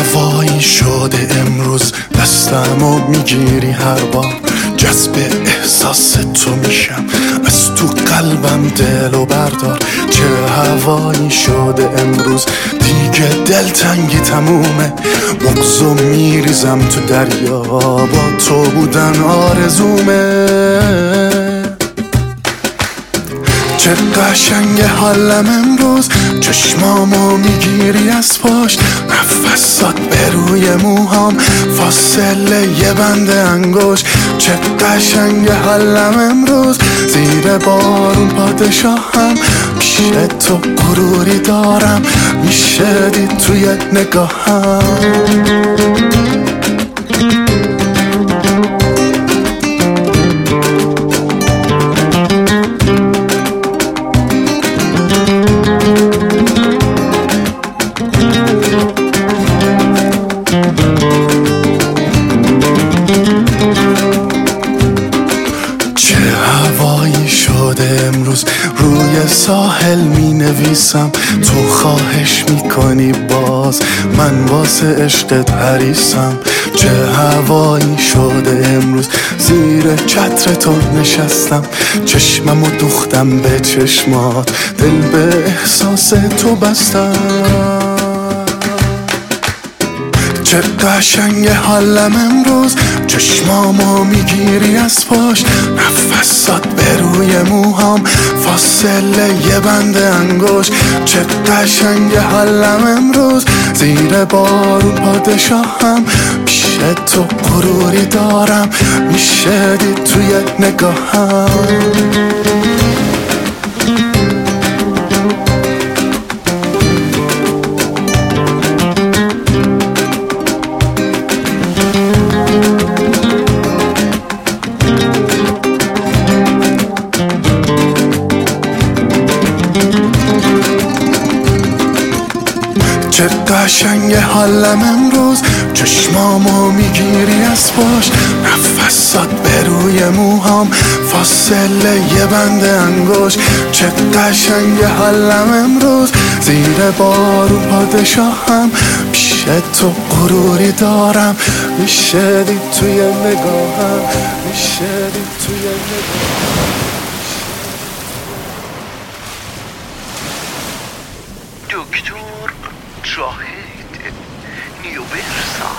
هوایی شده امروز دستمو میگیری هر بار جذب احساس تو میشم از تو قلبم دلو بردار چه هوایی شده امروز دیگه دلتنگی تمومه بغضو میریزم تو دریا با تو بودن آرزومه چه قشنگ حالم امروز چشمامو میگیری از پشت نفسات به روی موهام فاصله یه بند انگشت چه قشنگ حالم امروز زیر بارون پادشاهم پیش تو غروری دارم میشه دید توی نگاهم امروز روی ساحل می نویسم تو خواهش می کنی باز من واسه عشقت حریصم چه هوایی شده امروز زیر چتر تو نشستم چشممو دوختم به چشمات دل به احساس تو بستم چه قشنگ حالم امروز چشمامو میگیری از پشت نفسات به روی موهام فاصله یه بند انگشت چه قشنگ حالم امروز زیر بارون پادشاهم پیش تو غروری دارم میشه دید توی نگاهم چه قشنگ حالم امروز چشمامو میگیری از پشت نفسات به روی موهام فاصله یه بند انگشت چه قشنگ حالم امروز زیر بارون پادشاهم پیش تو غروری دارم میشه دید توی نگاهم میشه دید توی نگاهم دکتر جاهد نیوبرسا